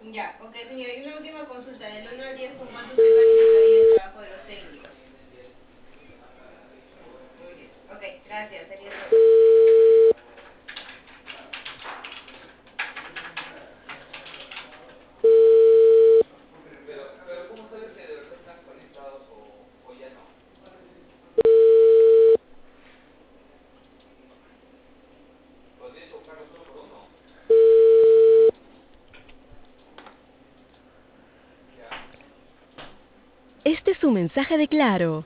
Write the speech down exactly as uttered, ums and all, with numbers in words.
Ya, ok, señora, y una última consulta. Del uno al diez, ¿con cuánto usted calificaría el trabajo de los técnicos? Un diez. Ok, gracias, sería todo. Este es un mensaje de Claro.